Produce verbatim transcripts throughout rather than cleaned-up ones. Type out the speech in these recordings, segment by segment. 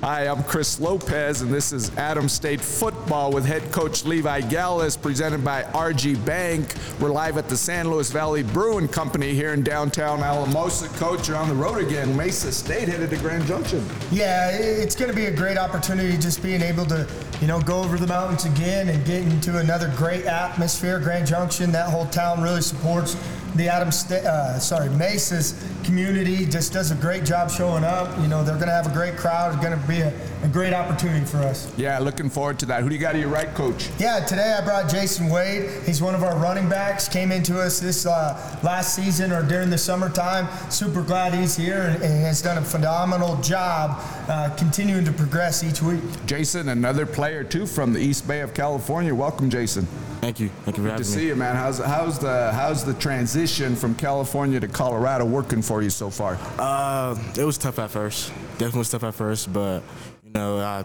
Hi, I'm Chris Lopez, and this is Adams State Football with head coach Levi Gallis, presented by R G Bank. We're live at the San Luis Valley Brewing Company here in downtown Alamosa. Coach, you're on the road again. Mesa State headed to Grand Junction. Yeah, it's going to be a great opportunity just being able to, you know, go over the mountains again and get into another great atmosphere. Grand Junction, that whole town really supports the Adams State, uh, sorry, Mesa's community. Just does a great job showing up. You know, they're going to have a great crowd. It's going to be a, a great opportunity for us. Yeah, looking forward to that. Who do you got to your right, Coach? Yeah, today I brought Jason Wade. He's one of our running backs. Came into us this uh, last season or during the summertime. Super glad he's here and, and has done a phenomenal job uh, continuing to progress each week. Jason, another player too from the East Bay of California. Welcome, Jason. Thank you. Thank you for having me. Good to see you, man. How's how's the how's the transition from California to Colorado working for you so far? Uh, it was tough at first. Definitely was tough at first, but you know, I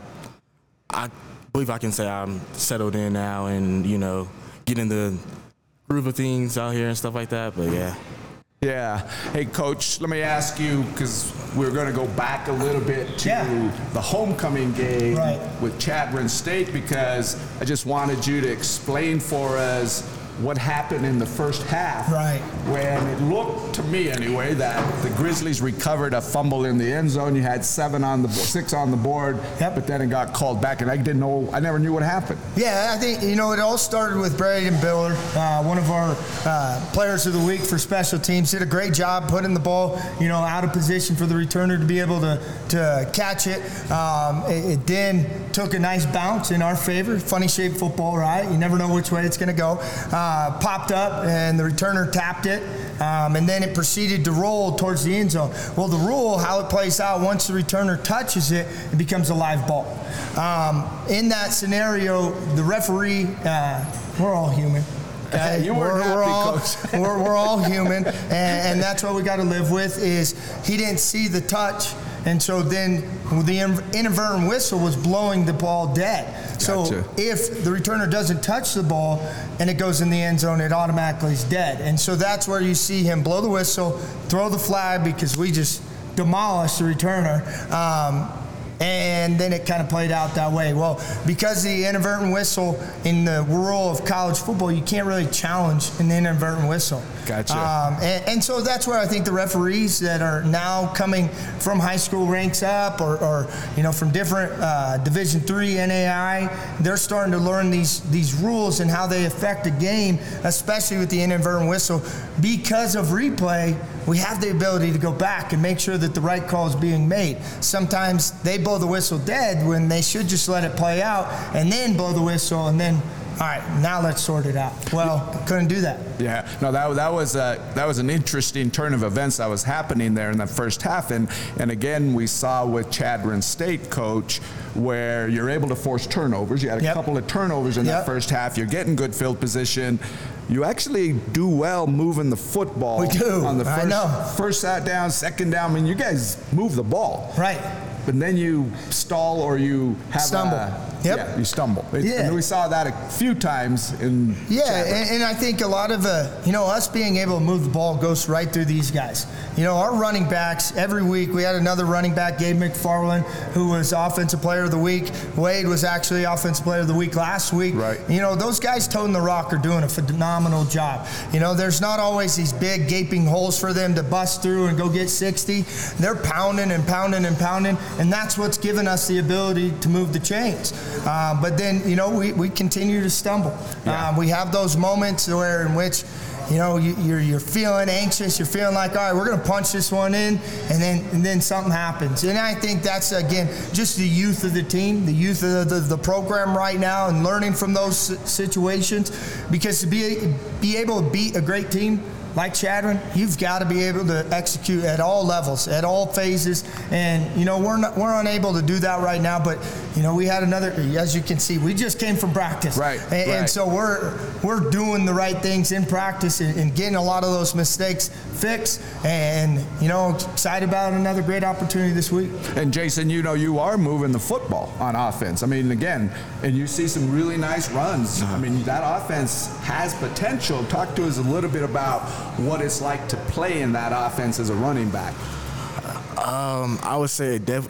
I believe I can say I'm settled in now, and you know, getting the groove of things out here and stuff like that. But yeah. Yeah. Hey, Coach, let me ask you, because we're going to go back a little bit to Yeah. the homecoming game Right. with Chadron State, because I just wanted you to explain for us what happened in the first half. Right. When it looked to me anyway that the Grizzlies recovered a fumble in the end zone. You had seven on the bo- six on the board, Yep. but then it got called back, and I didn't know. I never knew what happened. Yeah, I think, you know, it all started with Braden Biller, uh, one of our uh, players of the week for special teams. Did a great job putting the ball, you know, out of position for the returner to be able to, to catch it. Um, it. It then took a nice bounce in our favor. Funny shaped football, right? You never know which way it's going to go. Uh, popped up, and the returner tapped it, um, and then it proceeded to roll towards the end zone. Well, the rule, how it plays out, once the returner touches it, it becomes a live ball. Um, in that scenario, the referee, uh, we're all human. Okay? You weren't we're, happy, we're all, Coach. we're, we're all human, and, and that's what we got to live with. Is he didn't see the touch, and so then the inadvertent whistle was blowing the ball dead. So Gotcha. if the returner doesn't touch the ball and it goes in the end zone, it automatically is dead. And so that's where you see him blow the whistle, throw the flag, because we just demolished the returner. Um, And then it kind of played out that way. Well, because the inadvertent whistle in the rule of college football, you can't really challenge an inadvertent whistle. Gotcha. Um, and, and so that's where I think the referees that are now coming from high school ranks up, or, or you know, from different uh, Division three, N A I, they're starting to learn these these rules and how they affect a game, especially with the inadvertent whistle. Because of replay, we have the ability to go back and make sure that the right call is being made. Sometimes they blow the whistle dead when they should just let it play out and then blow the whistle and then, all right, now let's sort it out. Well, couldn't do that. Yeah, no, that that was a, that was an interesting turn of events that was happening there in the first half, and and again we saw with Chadron State, Coach, where you're able to force turnovers. You had a Yep. couple of turnovers in Yep. that first half. You're getting good field position. You actually do well moving the football. We do. On the I first, know. first sat down, second down. I mean, you guys move the ball. Right. But then you stall or you have Stumble. A, Yep. Yeah, you stumble. Yeah. And we saw that a few times in. Yeah, Chadron. and, and I think a lot of, uh, you know, us being able to move the ball goes right through these guys. You know, our running backs, every week, we had another running back, Gabe McFarland, who was Offensive Player of the Week. Wade was actually Offensive Player of the Week last week. Right. You know, those guys toting the rock are doing a phenomenal job. You know, there's not always these big gaping holes for them to bust through and go get sixty. They're pounding and pounding and pounding, and that's what's given us the ability to move the chains. Uh, but then, you know, we, we continue to stumble. Yeah. Uh, we have those moments where in which, you know, you, you're you're feeling anxious. You're feeling like, all right, we're going to punch this one in, and then and then something happens. And I think that's, again, just the youth of the team, the youth of the, the, the program right now, and learning from those situations. Because to be be able to beat a great team like Chadron, you've got to be able to execute at all levels, at all phases, and you know we're not, we're unable to do that right now. But you know we had another, as you can see, we just came from practice, right? And, right. and so we're we're doing the right things in practice and, and getting a lot of those mistakes fixed. And you know, excited about another great opportunity this week. And Jason, you know you are moving the football on offense. I mean, again, and you see some really nice runs. I mean, that offense has potential. Talk to us a little bit about what it's like to play in that offense as a running back. Um, I would say it, def-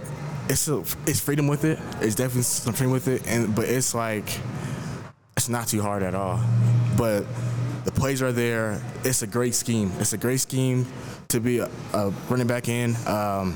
it's a, it's freedom with it. It's definitely some freedom with it, and but it's like it's not too hard at all. But the plays are there. It's a great scheme. It's a great scheme to be a, a running back in. Um,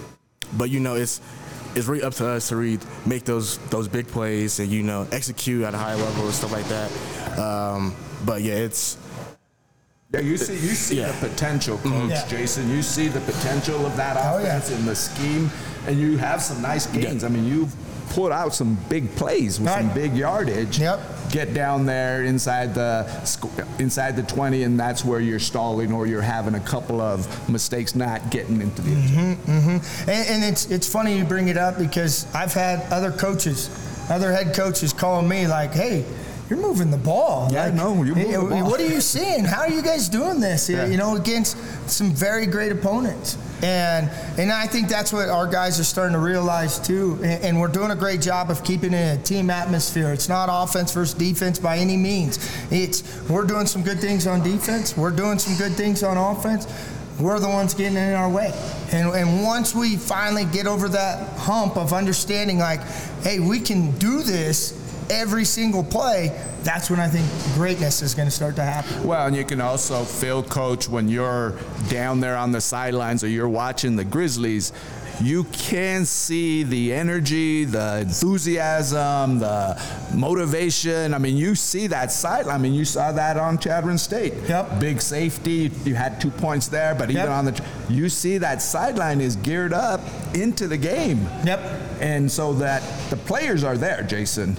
but you know, it's it's really up to us to really make those those big plays and you know execute at a high level and stuff like that. Um, but yeah, it's. Yeah, you see, you see Yeah. the potential, Coach Mm-hmm. Yeah. Jason. You see the potential of that Oh, yeah. offense and the scheme, and you have some nice gains. I mean, you've put out some big plays with some Right. big yardage. Yep. Get down there inside the sc- inside the twenty, and that's where you're stalling or you're having a couple of mistakes not getting into the end zone. And, and it's it's funny you bring it up because I've had other coaches, other head coaches calling me like, hey, you're moving the ball. Yeah, like, no, you're moving hey, the ball. What are you seeing? How are you guys doing this? Yeah. You know, against some very great opponents. And and I think that's what our guys are starting to realize too. And, and we're doing a great job of keeping it in a team atmosphere. It's not offense versus defense by any means. It's we're doing some good things on defense. We're doing some good things on offense. We're the ones getting in our way. And, and once we finally get over that hump of understanding like, hey, we can do this every single play, that's when I think greatness is going to start to happen. Well, and you can also feel, Coach, when you're down there on the sidelines or you're watching the Grizzlies, you can see the energy, the enthusiasm, the motivation. I mean, you see that sideline. I mean, you saw that on Chadron State. Yep. Big safety. You had two points there, but even Yep. on the, you see that sideline is geared up into the game. Yep. And so that the players are there, Jason.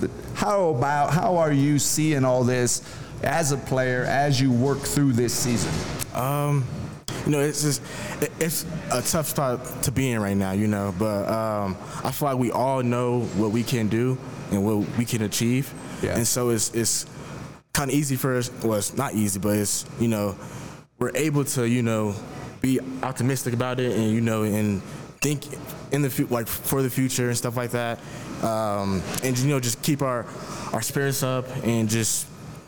How about, how are you seeing all this as a player as you work through this season? Um, you know, it's just it, it's a tough spot to be in right now, you know. But um, I feel like we all know what we can do and what we can achieve, Yeah. and so it's it's kind of easy for us. Well, it's not easy, but it's you know we're able to you know be optimistic about it and you know and think in the fu- like for the future and stuff like that, um, and you know just keep our our spirits up and just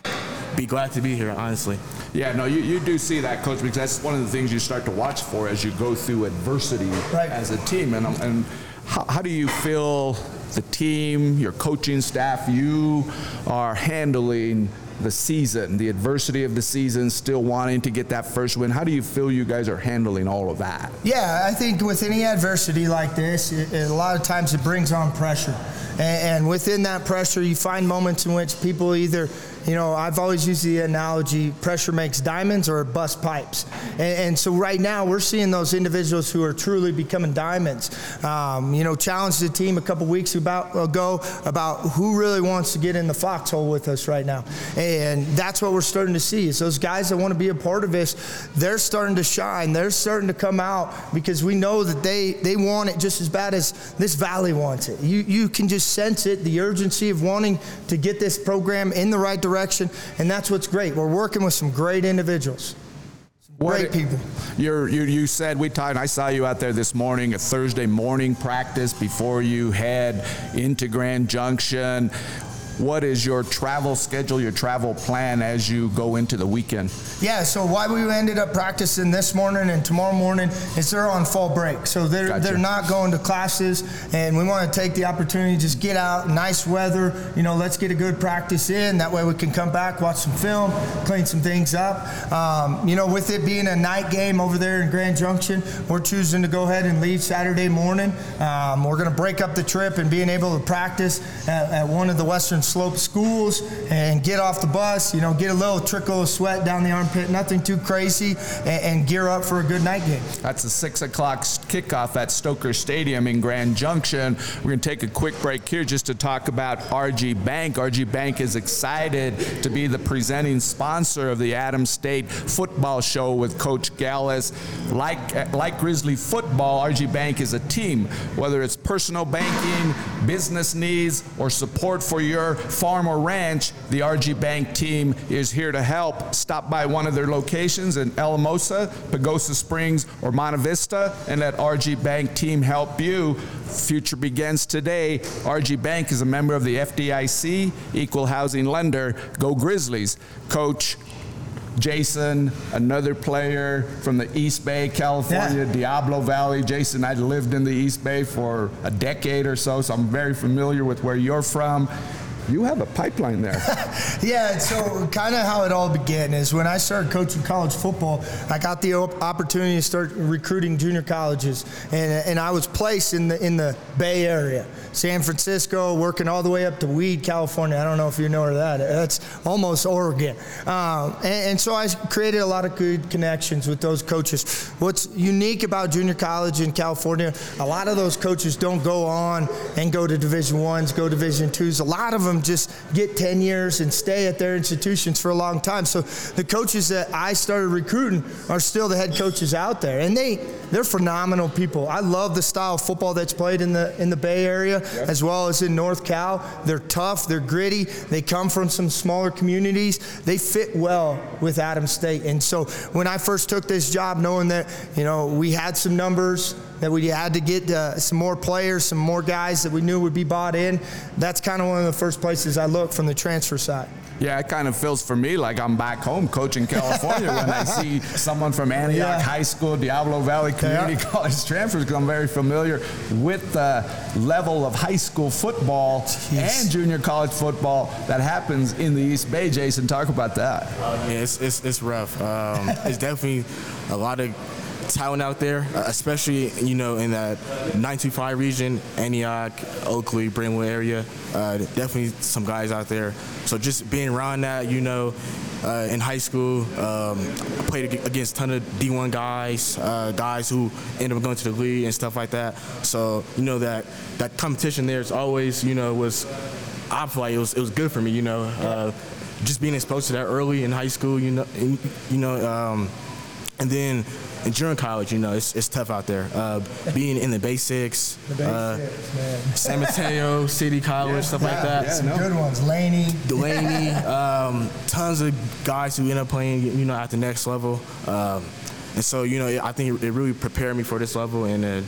be glad to be here, honestly. Yeah, no, you, you do see that, Coach, because that's one of the things you start to watch for as you go through adversity Right. as a team. And, and how, how do you feel the team, your coaching staff, you are handling the season, the adversity of the season, still wanting to get that first win? How do you feel you guys are handling all of that? Yeah, I think with any adversity like this, it, it, a lot of times it brings on pressure. And, and within that pressure, you find moments in which people either, you know, I've always used the analogy, pressure makes diamonds or it busts pipes. And, and so right now we're seeing those individuals who are truly becoming diamonds. Um, you know, challenged the team a couple weeks about, ago about who really wants to get in the foxhole with us right now. And that's what we're starting to see is those guys that want to be a part of this, they're starting to shine. They're starting to come out because we know that they, they want it just as bad as this valley wants it. You, you can just sense it, the urgency of wanting to get this program in the right direction. Direction, and that's what's great. We're working with some great individuals, some great What- people. You're, you you said, we talked, I saw you out there this morning, a Thursday morning practice before you head into Grand Junction. What is your travel schedule, your travel plan as you go into the weekend? Yeah, so why we ended up practicing this morning and tomorrow morning is they're on fall break. So they're Gotcha. they're not going to classes, and we want to take the opportunity to just get out, nice weather, you know, let's get a good practice in. That way we can come back, watch some film, clean some things up. Um, you know, with it being a night game over there in Grand Junction, we're choosing to go ahead and leave Saturday morning. Um, we're going to break up the trip and being able to practice at, at one of the Western Slope schools and get off the bus, you know, get a little trickle of sweat down the armpit, nothing too crazy, and, and gear up for a good night game. That's a six o'clock kickoff at Stoker Stadium in Grand Junction. We're going to take a quick break here just to talk about R G Bank. R G Bank is excited to be the presenting sponsor of the Adams State Football Show with Coach Gallus. Like, like Grizzly football, R G Bank is a team. Whether it's personal banking, business needs, or support for your farm or ranch, the R G Bank team is here to help. Stop by one of their locations in Alamosa, Pagosa Springs, or Monte Vista, and let R G Bank team help you. Future begins today. R G Bank is a member of the F D I C, equal housing lender. Go Grizzlies. Coach, Jason, another player from the East Bay, California, Yeah. Diablo Valley. Jason, I lived in the East Bay for a decade or so, so I'm very familiar with where you're from. You have a pipeline there. Yeah, so kind of how it all began is when I started coaching college football, I got the op- opportunity to start recruiting junior colleges, and, and I was placed in the in the Bay Area, San Francisco, working all the way up to Weed, California. I don't know if you know where that is. That's almost Oregon. Um, and, and so I created a lot of good connections with those coaches. What's unique about junior college in California, a lot of those coaches don't go on and go to Division Ones, go Division Twos. A lot of them just get ten years and stay at their institutions for a long time. So the coaches that I started recruiting are still the head coaches out there, and they they're phenomenal people. I love the style of football that's played in the in the Bay Area, yep, as well as in North Cal. They're tough, they're gritty, they come from some smaller communities. They fit well with Adams State. And so when I first took this job, knowing that, you know, we had some numbers, that we had to get uh, some more players, some more guys that we knew would be bought in, that's kind of one of the first places I look from the transfer side. Yeah, it kind of feels for me like I'm back home coaching California when I see someone from Antioch Yeah. High School, Diablo Valley Community Yeah. College transfers, because I'm very familiar with the level of high school football Jeez. and junior college football that happens in the East Bay. Jason, talk about that. Yeah, it's it's, it's rough. Um, it's definitely a lot of talent out there, uh, especially, you know, in that nine two five region, Antioch, Oakley, Brentwood area. Uh, definitely some guys out there. So just being around that, you know, uh, in high school, um, I played against a ton of D one guys, uh, guys who ended up going to the league and stuff like that. So, you know, that that competition there is always, you know, was, I feel like it was, it was good for me, you know, uh, just being exposed to that early in high school, you know, and, you know, um, and then in junior college, you know, it's, it's tough out there. Uh, being in the basics, The Bay uh, Six, man. San Mateo, City College, Yeah, stuff yeah, like that. yeah. Some no. good ones. Laney. Delaney, um, tons of guys who end up playing, you know, at the next level. Um, and so, you know, I think it really prepared me for this level, and it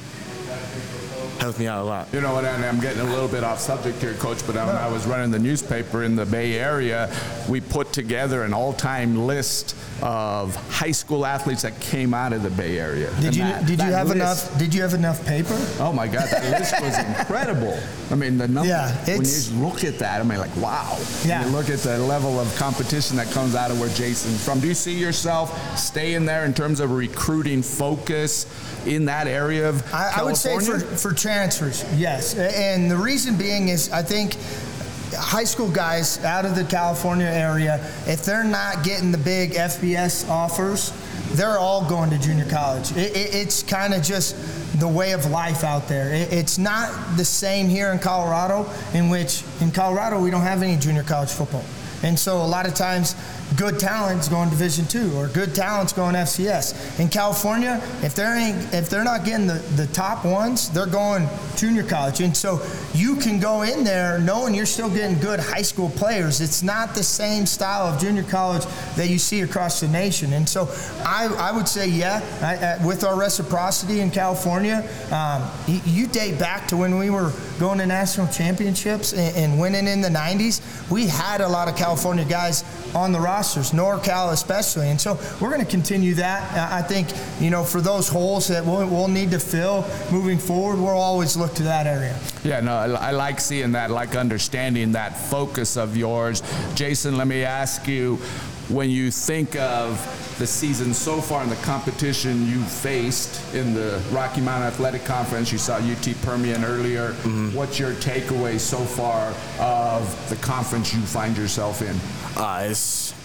helped me out a lot. You know what, and I'm getting a little bit off subject here, Coach, but when I was running the newspaper in the Bay Area, we put together an all-time list of high school athletes that came out of the Bay Area. Did And you that- did you that have list- enough? Did you have enough paper? Oh my God, that list was incredible. I mean, the number, Yeah, when it's- you look at that, I mean, like, wow. Yeah. And you look at the level of competition that comes out of where Jason's from. Do you see yourself staying there in terms of recruiting focus in that area of I, I California? would say for, for transfers, yes. And the reason being is I think high school guys out of the California area, if they're not getting the big F B S offers, they're all going to junior college. It, it, it's kind of just the way of life out there. It, it's not the same here in Colorado, in which in Colorado we don't have any junior college football. And so a lot of times good talent's going Division two or good talent's going F C S. In California, if they're ain't, if they're not getting the, the top ones, they're going junior college. And so you can go in there knowing you're still getting good high school players. It's not the same style of junior college that you see across the nation. And so I, I would say, yeah, I, I, with our reciprocity in California, um, you, you date back to when we were going to national championships and, and winning in the nineties. We had a lot of California guys on the rosters, NorCal especially. And so we're going to continue that. I think, you know, for those holes that we'll, we'll need to fill moving forward, we'll always look to that area. Yeah, no, I, I like seeing that, like understanding that focus of yours. Jason, let me ask you, when you think of the season so far and the competition you faced in the Rocky Mountain Athletic Conference, you saw U T Permian earlier, mm-hmm. What's your takeaway so far of the conference you find yourself in? Uh, it's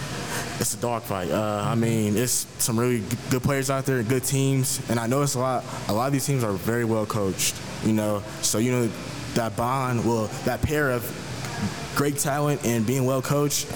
it's a dogfight. Uh, I mean, it's some really good players out there, good teams, and I know it's a lot. A lot of these teams are very well coached. You know, so you know that bond, well, that pair of great talent and being well coached,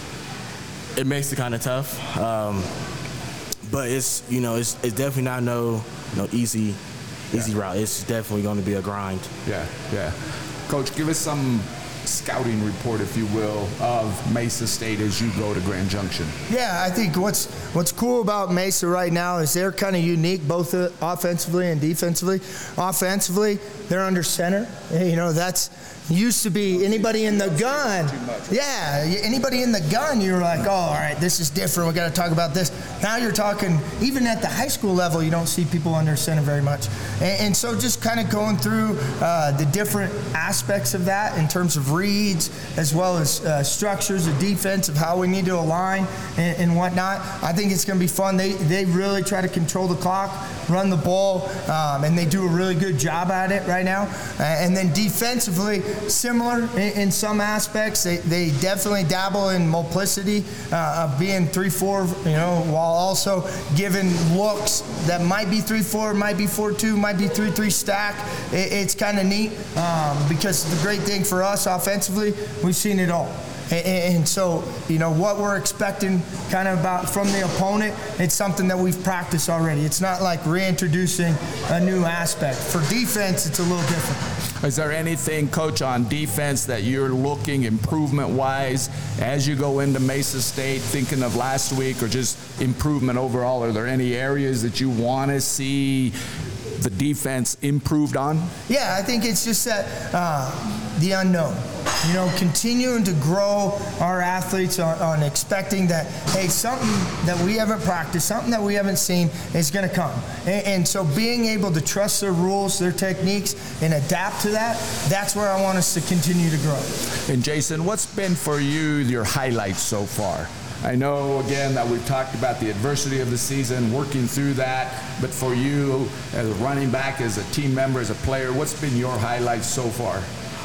it makes it kind of tough. Um, but it's you know it's it's definitely not no no easy easy yeah. route. It's definitely going to be a grind. Yeah, yeah. Coach, give us some scouting report, if you will, of Mesa State as you go to Grand Junction. Yeah, I think what's what's cool about Mesa right now is they're kind of unique, both uh, offensively and defensively. Offensively, they're under center. You know, that's Used to be anybody in the gun. Yeah, anybody in the gun, you were like, oh, all right, this is different. We got to talk about this. Now you're talking, even at the high school level, you don't see people under center very much. And, and so just kind of going through uh, the different aspects of that in terms of reads, as well as uh, structures of defense, of how we need to align and, and whatnot. I think it's going to be fun. They they really try to control the clock, run the ball, um, and they do a really good job at it right now. Uh, and then defensively, similar in, in some aspects. They, they definitely dabble in multiplicity uh, of being three four, you know, while also giving looks that might be three four, might be four two, might be three three stack. It, it's kind of neat um, because the great thing for us offensively, we've seen it all. And so, you know, what we're expecting kind of about from the opponent, it's something that we've practiced already. It's not like reintroducing a new aspect. For defense, it's a little different. Is there anything, Coach, on defense that you're looking improvement-wise as you go into Mesa State, thinking of last week, or just improvement overall? Are there any areas that you want to see the defense improved on? Yeah, I think it's just that uh, the unknown. You know, continuing to grow our athletes on, on expecting that, hey, something that we haven't practiced, something that we haven't seen is going to come. And, and so being able to trust their rules, their techniques, and adapt to that, that's where I want us to continue to grow. And Jason, what's been for you your highlights so far? I know, again, that we've talked about the adversity of the season, working through that, but for you as a running back, as a team member, as a player, what's been your highlights so far?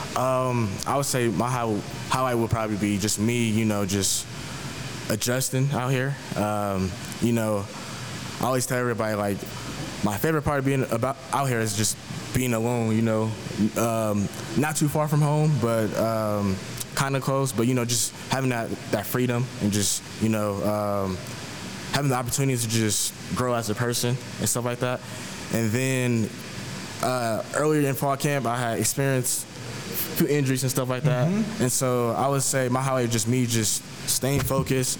Um, I would say my high, highlight would probably be just me, you know, just adjusting out here. Um, you know, I always tell everybody, like, my favorite part of being about out here is just being alone, you know, um, not too far from home, but um, kind of close, but, you know, just having that, that freedom and just, you know, um, having the opportunity to just grow as a person and stuff like that. And then uh, earlier in fall camp, I had experienced a few injuries and stuff like that. Mm-hmm. And so I would say my highlight is just me just staying focused,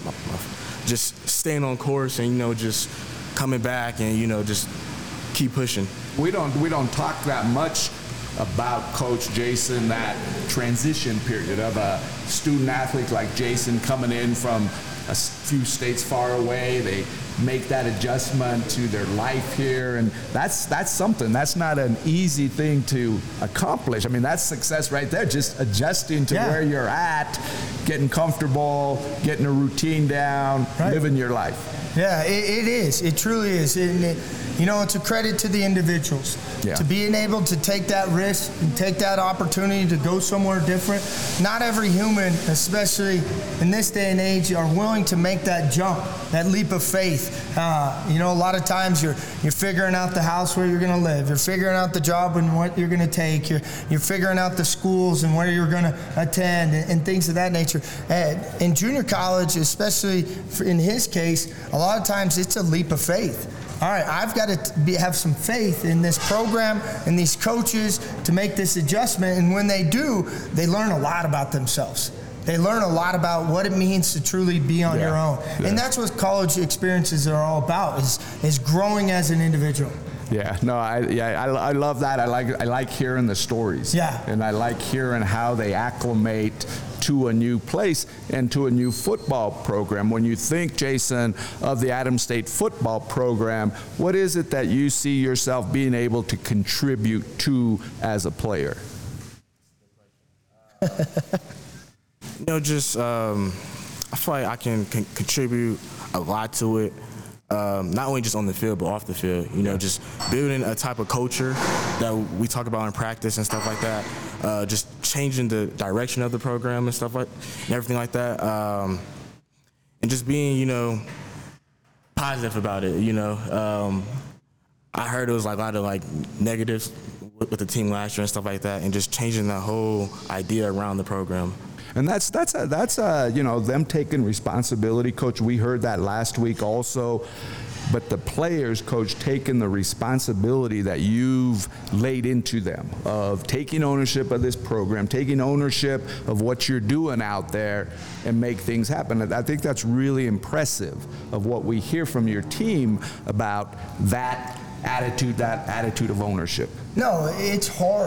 just staying on course, and, you know, just coming back and, you know, just keep pushing. We don't we don't talk that much about Coach Jason, that transition period of a student athlete like Jason coming in from a few states far away. They make that adjustment to their life here, and that's that's something. That's not an easy thing to accomplish. I mean, that's success right there, just adjusting to yeah. where you're at, getting comfortable, getting a routine down, right. living your life. Yeah, it, it is. It truly is. It, it, you know, it's a credit to the individuals. Yeah. To being able to take that risk and take that opportunity to go somewhere different. Not every human, especially in this day and age, are willing to make that jump, that leap of faith. Uh, you know, a lot of times you're you're figuring out the house where you're going to live. You're figuring out the job and what you're going to take. You're you're figuring out the schools and where you're going to attend and, and things of that nature. And in junior college, especially in his case, a lot of times it's a leap of faith. All right, I've got to be, have some faith in this program and these coaches to make this adjustment. And when they do, they learn a lot about themselves. They learn a lot about what it means to truly be on yeah. your own. Yeah. And that's what college experiences are all about, is, is growing as an individual. Yeah, no, I yeah, I, I love that. I like I like hearing the stories. Yeah. And I like hearing how they acclimate to a new place and to a new football program. When you think, Jason, of the Adams State football program, what is it that you see yourself being able to contribute to as a player? You know, just um, I feel like I can, can contribute a lot to it. Um, not only just on the field, but off the field. You know, just building a type of culture that we talk about in practice and stuff like that. Uh, just changing the direction of the program and stuff like, and everything like that. Um, and just being, you know, positive about it. You know, um, I heard it was like a lot of like negatives with, with the team last year and stuff like that, and just changing the whole idea around the program. And that's that's a, that's a, you know, them taking responsibility, Coach. We heard that last week also. But the players, Coach, taking the responsibility that you've laid into them of taking ownership of this program, taking ownership of what you're doing out there and make things happen. I think that's really impressive of what we hear from your team about that attitude, that attitude of ownership. No, it's hard.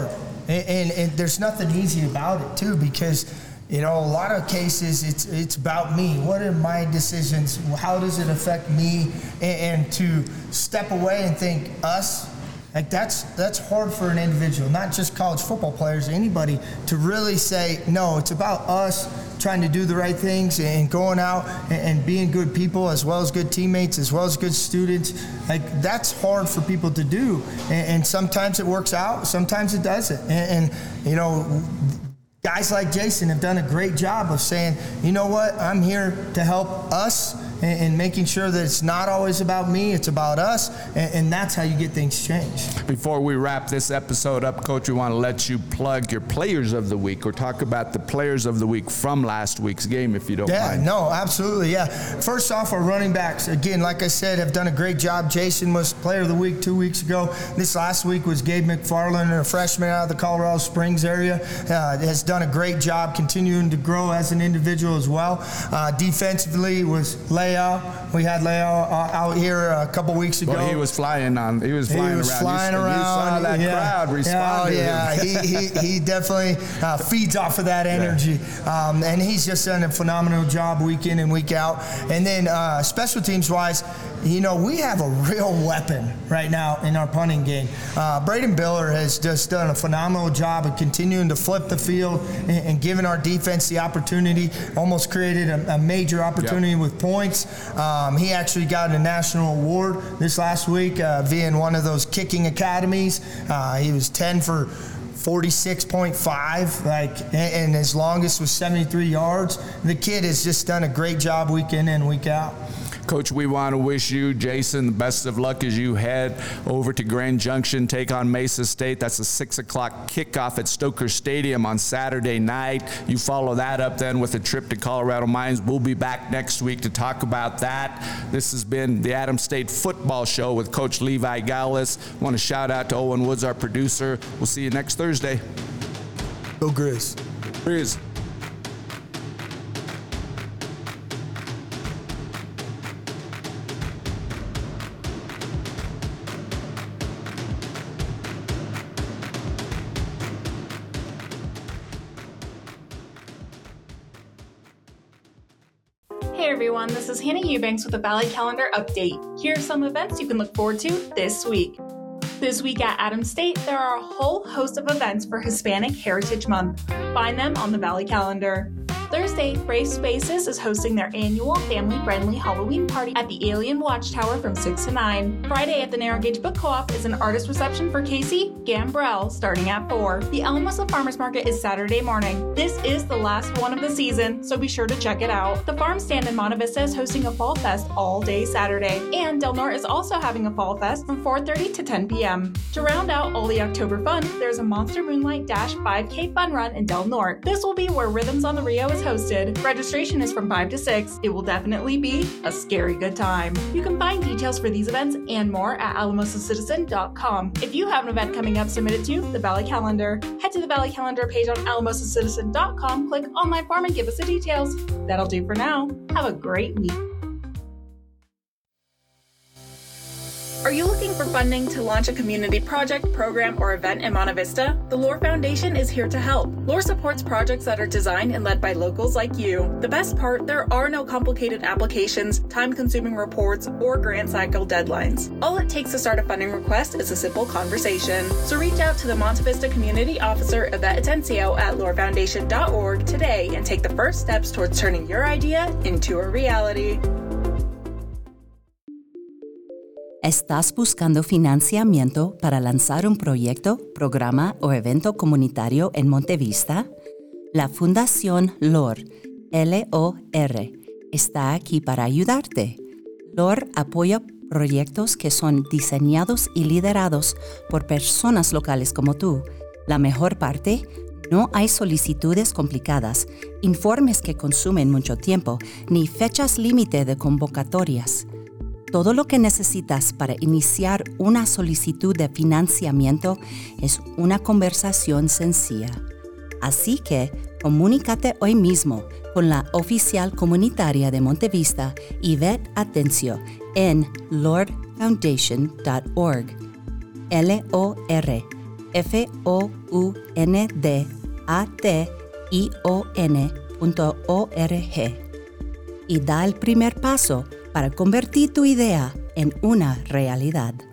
And, and, and there's nothing easy about it too, because you know, a lot of cases it's it's about me. What are my decisions? How does it affect me? And, and to step away and think us, like that's that's hard for an individual, not just college football players, anybody, to really say, no, it's about us trying to do the right things and going out and, and being good people as well as good teammates, as well as good students. Like that's hard for people to do. And, and sometimes it works out, sometimes it doesn't. And, and you know, guys like Jason have done a great job of saying, you know what, I'm here to help us and, and making sure that it's not always about me, it's about us, and, and that's how you get things changed. Before we wrap this episode up, Coach, we want to let you plug your players of the week or talk about the players of the week from last week's game, if you don't yeah, mind. Yeah, no, absolutely, yeah. First off, our running backs, again, like I said, have done a great job. Jason was player of the week two weeks ago. This last week was Gabe McFarland, a freshman out of the Colorado Springs area, uh, has done a great job continuing to grow as an individual as well. Uh, defensively was Leao. We had Leao uh, out here a couple weeks ago. Well, he was flying on. He was flying he was around. Flying you, around. You saw that yeah. crowd respond. Oh to yeah, him. he, he he definitely uh, feeds off of that energy, yeah. um, and he's just done a phenomenal job week in and week out. And then uh, special teams wise, you know, we have a real weapon right now in our punting game. Uh, Braden Biller has just done a phenomenal job of continuing to flip the field and, and giving our defense the opportunity, almost created a, a major opportunity yep. with points. Um, he actually got a national award this last week uh, via one of those kicking academies. Uh, he was ten for forty-six point five, like, and, and his longest was seventy-three yards. The kid has just done a great job week in and week out. Coach, we want to wish you, Jason, the best of luck as you head over to Grand Junction, take on Mesa State. That's a six o'clock kickoff at Stoker Stadium on Saturday night. You follow that up then with a trip to Colorado Mines. We'll be back next week to talk about that. This has been the Adams State Football Show with Coach Levi Gallis. I want to shout out to Owen Woods, our producer. We'll see you next Thursday. Go Grizz. Grizz. Hey everyone, this is Hannah Eubanks with the Valley Calendar Update. Here are some events you can look forward to this week. This week at Adams State, there are a whole host of events for Hispanic Heritage Month. Find them on the Valley Calendar. Thursday, Brave Spaces is hosting their annual family-friendly Halloween party at the Alien Watchtower from six to nine. Friday at the Narrow Gauge Book Co-op is an artist reception for Casey Gambrell starting at four. The Alamosa Farmers Market is Saturday morning. This is the last one of the season, so be sure to check it out. The Farm Stand in Monte Vista is hosting a Fall Fest all day Saturday, and Del Norte is also having a Fall Fest from four thirty to ten p.m. To round out all the October fun, there's a Monster Moonlight Dash five K Fun Run in Del Norte. This will be where Rhythms on the Rio is hosted. Registration is from five to six. It will definitely be a scary good time. You can find details for these events and more at alamosa citizen dot com. If you have an event coming up, submit it to the Valley Calendar. Head to the Valley Calendar page on alamosa citizen dot com, click online form and give us the details. That'll do for now. Have a great week. Are you looking for funding to launch a community project, program, or event in Monte Vista? The Lore Foundation is here to help. Lore supports projects that are designed and led by locals like you. The best part, there are no complicated applications, time-consuming reports, or grant cycle deadlines. All it takes to start a funding request is a simple conversation. So reach out to the Monte Vista Community Officer, Yvette Atencio, at lore foundation dot org today and take the first steps towards turning your idea into a reality. ¿Estás buscando financiamiento para lanzar un proyecto, programa o evento comunitario en Monte Vista? La Fundación LOR, L O R, está aquí para ayudarte. LOR apoya proyectos que son diseñados y liderados por personas locales como tú. La mejor parte, no hay solicitudes complicadas, informes que consumen mucho tiempo, ni fechas límite de convocatorias. Todo lo que necesitas para iniciar una solicitud de financiamiento es una conversación sencilla. Así que comunícate hoy mismo con la oficial comunitaria de Monte Vista, Yvette Atencio, en lord foundation dot org. L O R F O U N D A T I O N punto org y da el primer paso para convertir tu idea en una realidad.